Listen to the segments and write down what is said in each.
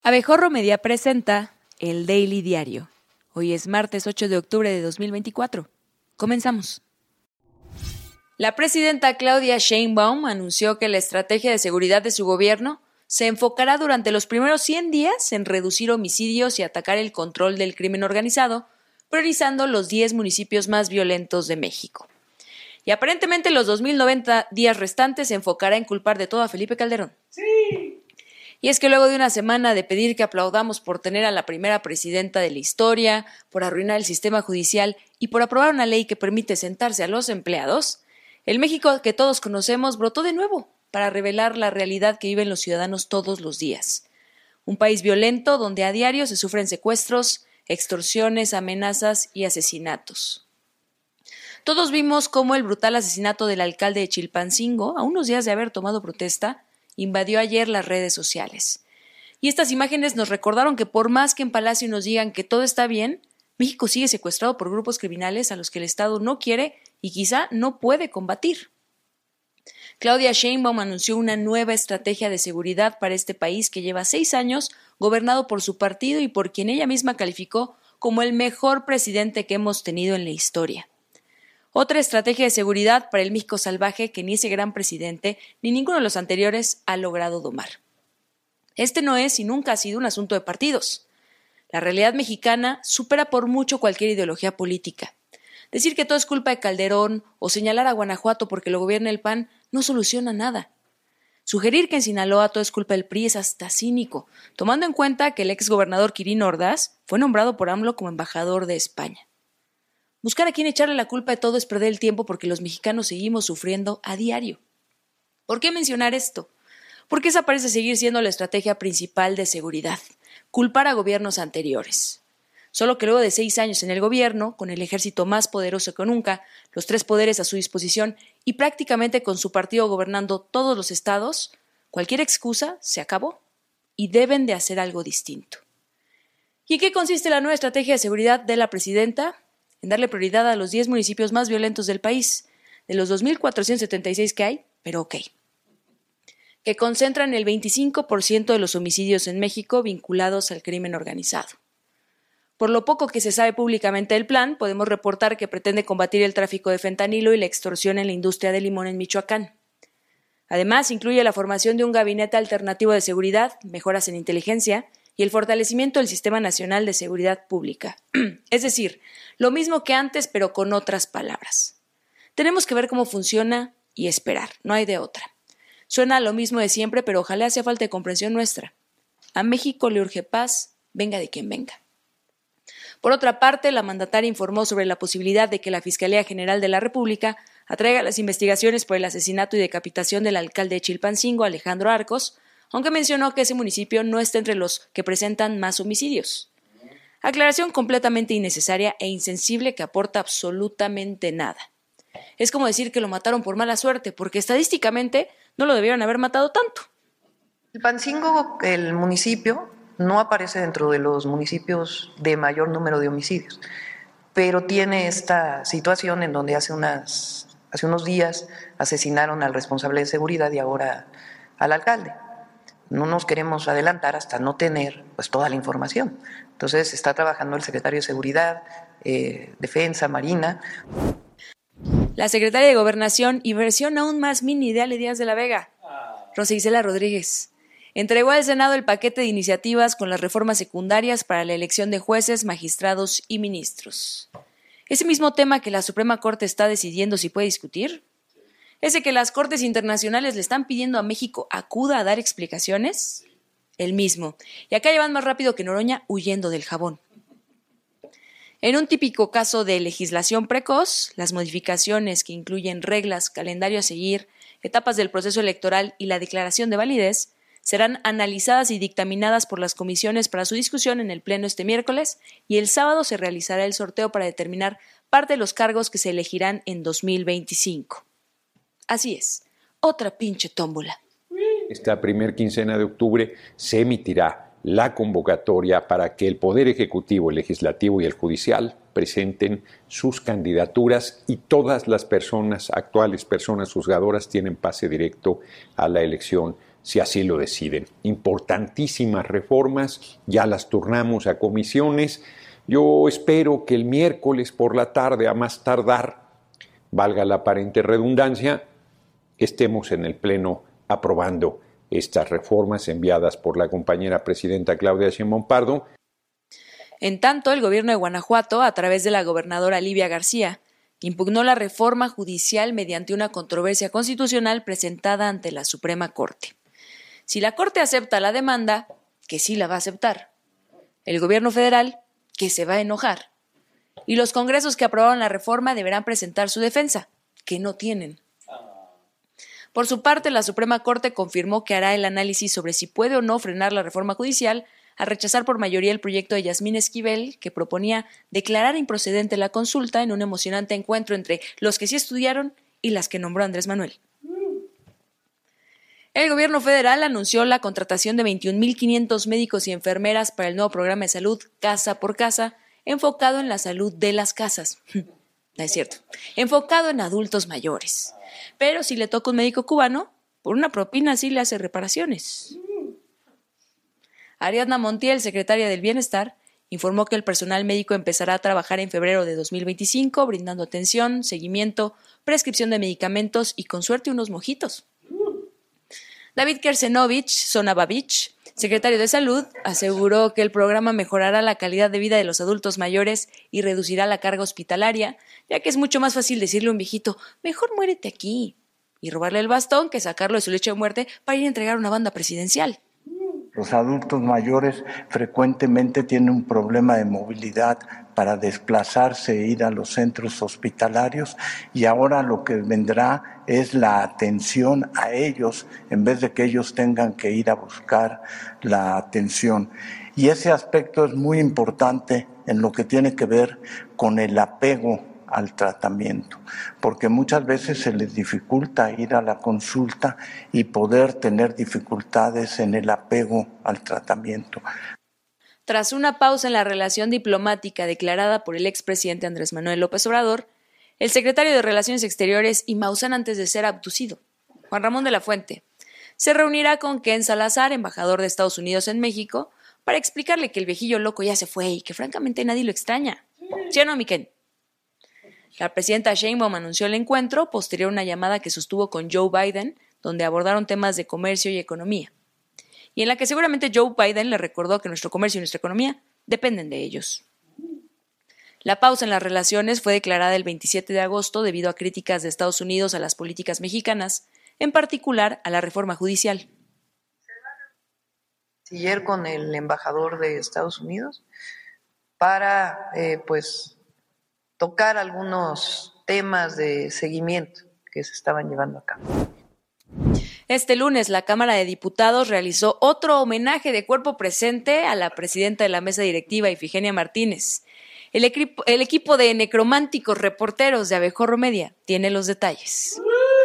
Abejorro Media presenta el Daily Diario. Hoy es martes 8 de octubre de 2024. Comenzamos. La presidenta Claudia Sheinbaum anunció que la estrategia de seguridad de su gobierno se enfocará durante los primeros 100 días en reducir homicidios y atacar el control del crimen organizado, priorizando los 10 municipios más violentos de México. Y aparentemente los 2090 días restantes se enfocará en culpar de todo a Felipe Calderón. ¡Sí! Y es que luego de una semana de pedir que aplaudamos por tener a la primera presidenta de la historia, por arruinar el sistema judicial y por aprobar una ley que permite sentarse a los empleados, el México que todos conocemos brotó de nuevo para revelar la realidad que viven los ciudadanos todos los días. Un país violento donde a diario se sufren secuestros, extorsiones, amenazas y asesinatos. Todos vimos cómo el brutal asesinato del alcalde de Chilpancingo, a unos días de haber tomado protesta, invadió ayer las redes sociales. Y estas imágenes nos recordaron que por más que en Palacio nos digan que todo está bien, México sigue secuestrado por grupos criminales a los que el Estado no quiere y quizá no puede combatir. Claudia Sheinbaum anunció una nueva estrategia de seguridad para este país que lleva 6 años gobernado por su partido y por quien ella misma calificó como el mejor presidente que hemos tenido en la historia. Otra estrategia de seguridad para el México salvaje que ni ese gran presidente ni ninguno de los anteriores ha logrado domar. Este no es y nunca ha sido un asunto de partidos. La realidad mexicana supera por mucho cualquier ideología política. Decir que todo es culpa de Calderón o señalar a Guanajuato porque lo gobierna el PAN no soluciona nada. Sugerir que en Sinaloa todo es culpa del PRI es hasta cínico, tomando en cuenta que el exgobernador Quirino Ordaz fue nombrado por AMLO como embajador de España. Buscar a quién echarle la culpa de todo es perder el tiempo porque los mexicanos seguimos sufriendo a diario. ¿Por qué mencionar esto? Porque esa parece seguir siendo la estrategia principal de seguridad, culpar a gobiernos anteriores. Solo que luego de 6 años en el gobierno, con el ejército más poderoso que nunca, los 3 poderes a su disposición y prácticamente con su partido gobernando todos los estados, cualquier excusa se acabó y deben de hacer algo distinto. ¿Y en qué consiste la nueva estrategia de seguridad de la presidenta? En darle prioridad a los 10 municipios más violentos del país, de los 2.476 que hay, pero ok, que concentran el 25% de los homicidios en México vinculados al crimen organizado. Por lo poco que se sabe públicamente del plan, podemos reportar que pretende combatir el tráfico de fentanilo y la extorsión en la industria del limón en Michoacán. Además, incluye la formación de un gabinete alternativo de seguridad, mejoras en inteligencia y el fortalecimiento del Sistema Nacional de Seguridad Pública. Es decir, lo mismo que antes, pero con otras palabras. Tenemos que ver cómo funciona y esperar, no hay de otra. Suena lo mismo de siempre, pero ojalá sea falta de comprensión nuestra. A México le urge paz, venga de quien venga. Por otra parte, la mandataria informó sobre la posibilidad de que la Fiscalía General de la República atraiga las investigaciones por el asesinato y decapitación del alcalde de Chilpancingo, Alejandro Arcos, aunque mencionó que ese municipio no está entre los que presentan más homicidios. Aclaración completamente innecesaria e insensible que aporta absolutamente nada. Es como decir que lo mataron por mala suerte, porque estadísticamente no lo debieron haber matado tanto. Chilpancingo, el municipio, no aparece dentro de los municipios de mayor número de homicidios, pero tiene esta situación en donde hace unos días asesinaron al responsable de seguridad y ahora al alcalde. No nos queremos adelantar hasta no tener pues toda la información. Entonces está trabajando el secretario de Seguridad, Defensa, Marina. La secretaria de Gobernación y versión aún más mini de Ale Díaz de la Vega, Rosa Isela Rodríguez, entregó al Senado el paquete de iniciativas con las reformas secundarias para la elección de jueces, magistrados y ministros. Ese mismo tema que la Suprema Corte está decidiendo si puede discutir, ese que las cortes internacionales le están pidiendo a México acuda a dar explicaciones, el mismo. Y acá llevan más rápido que Noroña huyendo del jabón. En un típico caso de legislación precoz, las modificaciones que incluyen reglas, calendario a seguir, etapas del proceso electoral y la declaración de validez serán analizadas y dictaminadas por las comisiones para su discusión en el Pleno este miércoles y el sábado se realizará el sorteo para determinar parte de los cargos que se elegirán en 2025. Así es, otra pinche tómbola. Esta primer quincena de octubre se emitirá la convocatoria para que el Poder Ejecutivo, el Legislativo y el Judicial presenten sus candidaturas y todas las personas, actuales personas juzgadoras, tienen pase directo a la elección si así lo deciden. Importantísimas reformas, ya las turnamos a comisiones. Yo espero que el miércoles por la tarde, a más tardar, valga la aparente redundancia, estemos en el Pleno aprobando estas reformas enviadas por la compañera presidenta Claudia Sheinbaum Pardo. En tanto, el gobierno de Guanajuato, a través de la gobernadora Livia García, impugnó la reforma judicial mediante una controversia constitucional presentada ante la Suprema Corte. Si la Corte acepta la demanda, que sí la va a aceptar, el gobierno federal, que se va a enojar, y los congresos que aprobaron la reforma deberán presentar su defensa, que no tienen. Por su parte, la Suprema Corte confirmó que hará el análisis sobre si puede o no frenar la reforma judicial al rechazar por mayoría el proyecto de Yasmín Esquivel, que proponía declarar improcedente la consulta en un emocionante encuentro entre los que sí estudiaron y las que nombró Andrés Manuel. El gobierno federal anunció la contratación de 21.500 médicos y enfermeras para el nuevo programa de salud Casa por Casa, enfocado en la salud de las casas. No es cierto, enfocado en adultos mayores. Pero si le toca un médico cubano, por una propina sí le hace reparaciones. Ariadna Montiel, secretaria del Bienestar, informó que el personal médico empezará a trabajar en febrero de 2025, brindando atención, seguimiento, prescripción de medicamentos y, con suerte, unos mojitos. David Kersenovich Sonabavich, secretario de Salud, aseguró que el programa mejorará la calidad de vida de los adultos mayores y reducirá la carga hospitalaria, ya que es mucho más fácil decirle a un viejito, mejor muérete aquí, y robarle el bastón que sacarlo de su lecho de muerte para ir a entregar una banda presidencial. Los adultos mayores frecuentemente tienen un problema de movilidad para desplazarse e ir a los centros hospitalarios, y ahora lo que vendrá es la atención a ellos en vez de que ellos tengan que ir a buscar la atención. Y ese aspecto es muy importante en lo que tiene que ver con el apego al tratamiento, porque muchas veces se les dificulta ir a la consulta y poder tener dificultades en el apego al tratamiento. Tras una pausa en la relación diplomática declarada por el expresidente Andrés Manuel López Obrador, el secretario de Relaciones Exteriores y Maussan antes de ser abducido, Juan Ramón de la Fuente, se reunirá con Ken Salazar, embajador de Estados Unidos en México, para explicarle que el viejillo loco ya se fue y que francamente nadie lo extraña. ¿Sí o no, mi Ken? La presidenta Sheinbaum anunció el encuentro posterior a una llamada que sostuvo con Joe Biden, donde abordaron temas de comercio y economía, y en la que seguramente Joe Biden le recordó que nuestro comercio y nuestra economía dependen de ellos. La pausa en las relaciones fue declarada el 27 de agosto debido a críticas de Estados Unidos a las políticas mexicanas, en particular a la reforma judicial. Ayer con el embajador de Estados Unidos para tocar algunos temas de seguimiento que se estaban llevando a cabo. Este lunes, la Cámara de Diputados realizó otro homenaje de cuerpo presente a la presidenta de la mesa directiva, Ifigenia Martínez. El equipo de necrománticos reporteros de Abejorro Media tiene los detalles.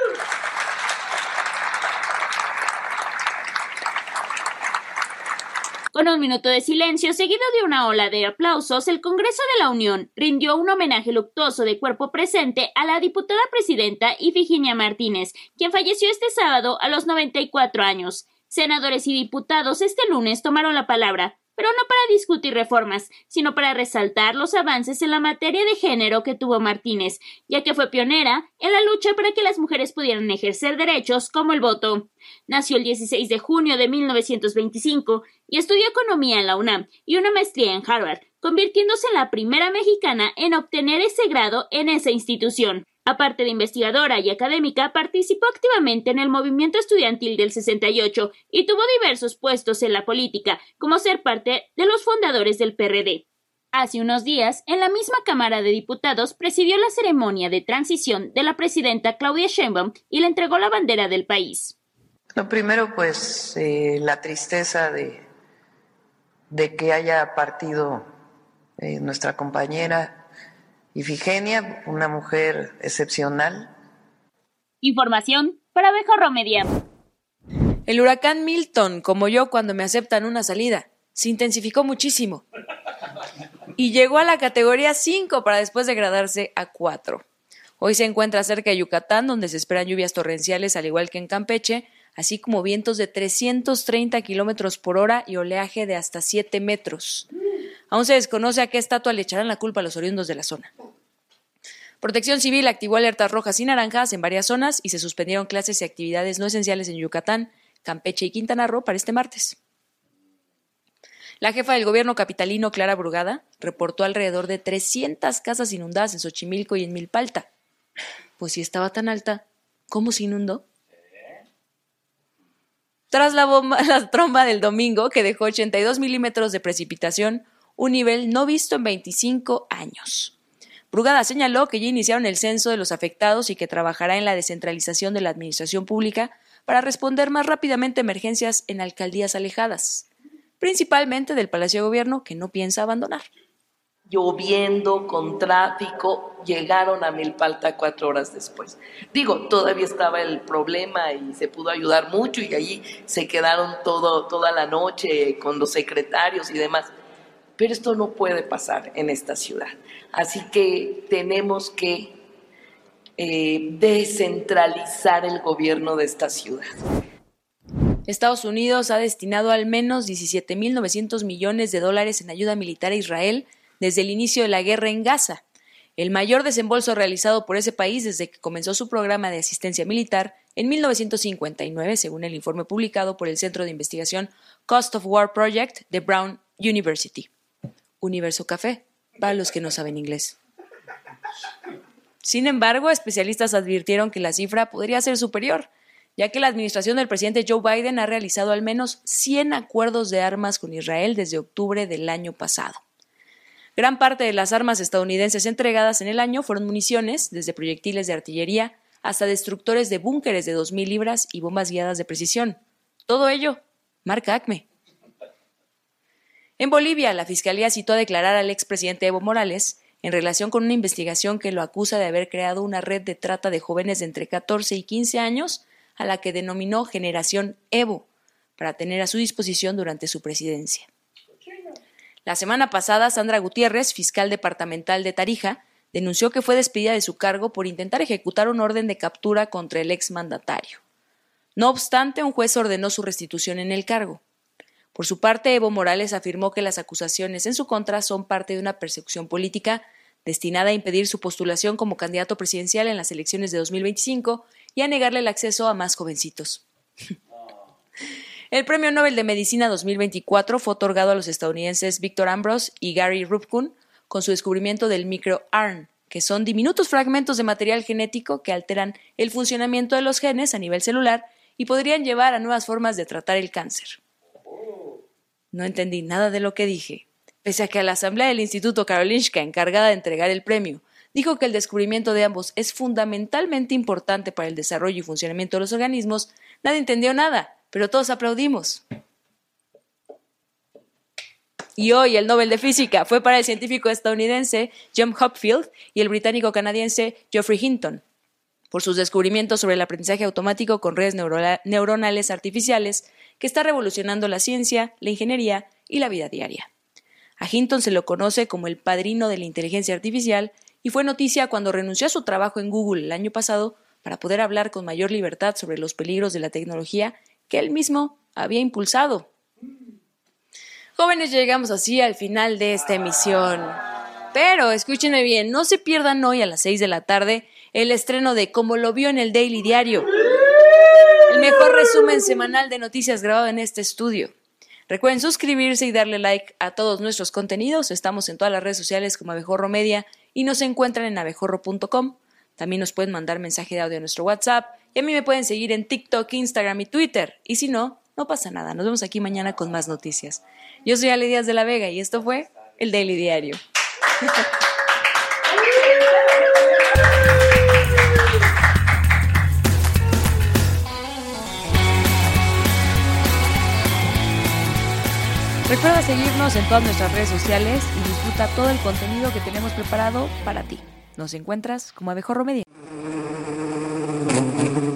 Con un minuto de silencio, seguido de una ola de aplausos, el Congreso de la Unión rindió un homenaje luctuoso de cuerpo presente a la diputada presidenta Ifigenia Martínez, quien falleció este sábado a los 94 años. Senadores y diputados este lunes tomaron la palabra, pero no para discutir reformas, sino para resaltar los avances en la materia de género que tuvo Martínez, ya que fue pionera en la lucha para que las mujeres pudieran ejercer derechos como el voto. Nació el 16 de junio de 1925 y estudió economía en la UNAM y una maestría en Harvard, convirtiéndose en la primera mexicana en obtener ese grado en esa institución. Aparte de investigadora y académica, participó activamente en el movimiento estudiantil del 68 y tuvo diversos puestos en la política, como ser parte de los fundadores del PRD. Hace unos días, en la misma Cámara de Diputados, presidió la ceremonia de transición de la presidenta Claudia Sheinbaum y le entregó la bandera del país. Lo primero, la tristeza de que haya partido nuestra compañera Ifigenia, una mujer excepcional. Información para Abejorro Media. El huracán Milton, como yo cuando me aceptan una salida, se intensificó muchísimo y llegó a la categoría 5 para después degradarse a 4. Hoy se encuentra cerca de Yucatán, donde se esperan lluvias torrenciales al igual que en Campeche, así como vientos de 330 kilómetros por hora y oleaje de hasta 7 metros. Aún se desconoce a qué estatua le echarán la culpa a los oriundos de la zona. Protección Civil activó alertas rojas y naranjas en varias zonas y se suspendieron clases y actividades no esenciales en Yucatán, Campeche y Quintana Roo para este martes. La jefa del gobierno capitalino, Clara Brugada, reportó alrededor de 300 casas inundadas en Xochimilco y en Milpalta. Pues si estaba tan alta, ¿cómo se inundó? Tras la tromba del domingo, que dejó 82 milímetros de precipitación, un nivel no visto en 25 años. Brugada señaló que ya iniciaron el censo de los afectados y que trabajará en la descentralización de la administración pública para responder más rápidamente a emergencias en alcaldías alejadas, principalmente del Palacio de Gobierno, que no piensa abandonar. Lloviendo, con tráfico, llegaron a Milpalta 4 horas después. Todavía estaba el problema y se pudo ayudar mucho y allí se quedaron toda la noche con los secretarios y demás. Pero esto no puede pasar en esta ciudad. Así que tenemos que descentralizar el gobierno de esta ciudad. Estados Unidos ha destinado al menos $17.900 millones en ayuda militar a Israel desde el inicio de la guerra en Gaza, el mayor desembolso realizado por ese país desde que comenzó su programa de asistencia militar en 1959, según el informe publicado por el Centro de Investigación Cost of War Project de Brown University. Universo Café, para los que no saben inglés. Sin embargo, especialistas advirtieron que la cifra podría ser superior, ya que la administración del presidente Joe Biden ha realizado al menos 100 acuerdos de armas con Israel desde octubre del año pasado. Gran parte de las armas estadounidenses entregadas en el año fueron municiones, desde proyectiles de artillería hasta destructores de búnkeres de 2.000 libras y bombas guiadas de precisión. Todo ello, marca ACME. En Bolivia, la Fiscalía citó a declarar al expresidente Evo Morales en relación con una investigación que lo acusa de haber creado una red de trata de jóvenes de entre 14 y 15 años, a la que denominó Generación Evo, para tener a su disposición durante su presidencia. La semana pasada, Sandra Gutiérrez, fiscal departamental de Tarija, denunció que fue despedida de su cargo por intentar ejecutar un orden de captura contra el exmandatario. No obstante, un juez ordenó su restitución en el cargo. Por su parte, Evo Morales afirmó que las acusaciones en su contra son parte de una persecución política destinada a impedir su postulación como candidato presidencial en las elecciones de 2025 y a negarle el acceso a más jovencitos. El Premio Nobel de Medicina 2024 fue otorgado a los estadounidenses Victor Ambros y Gary Ruvkun con su descubrimiento del microRNA, que son diminutos fragmentos de material genético que alteran el funcionamiento de los genes a nivel celular y podrían llevar a nuevas formas de tratar el cáncer. No entendí nada de lo que dije, pese a que la asamblea del Instituto Karolinska, encargada de entregar el premio, dijo que el descubrimiento de ambos es fundamentalmente importante para el desarrollo y funcionamiento de los organismos. Nadie entendió nada, pero todos aplaudimos. Y hoy el Nobel de Física fue para el científico estadounidense John Hopfield y el británico-canadiense Geoffrey Hinton, por sus descubrimientos sobre el aprendizaje automático con redes neuronales artificiales que está revolucionando la ciencia, la ingeniería y la vida diaria. A Hinton se lo conoce como el padrino de la inteligencia artificial y fue noticia cuando renunció a su trabajo en Google el año pasado para poder hablar con mayor libertad sobre los peligros de la tecnología que él mismo había impulsado. Jóvenes, llegamos así al final de esta emisión. Pero escúchenme bien, no se pierdan hoy a las 6 de la tarde el estreno de Como lo vio en el Daily Diario, el mejor resumen semanal de noticias grabado en este estudio. Recuerden suscribirse y darle like a todos nuestros contenidos. Estamos en todas las redes sociales como Abejorro Media y nos encuentran en abejorro.com. También nos pueden mandar mensaje de audio a nuestro WhatsApp y a mí me pueden seguir en TikTok, Instagram y Twitter. Y si no, no pasa nada. Nos vemos aquí mañana con más noticias. Yo soy Ale Díaz de la Vega y esto fue el Daily Diario. Recuerda seguirnos en todas nuestras redes sociales y disfruta todo el contenido que tenemos preparado para ti. Nos encuentras como Abejorro Media.